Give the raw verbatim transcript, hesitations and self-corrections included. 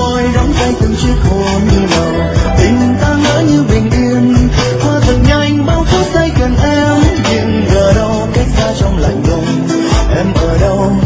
môi đóng tay từng chiếc hôn đầu. Tình ta ngỡ như bình yên, qua thật nhanh bao phút giây gần em, nhưng giờ đâu cách xa trong lạnh lùng. Em ở đâu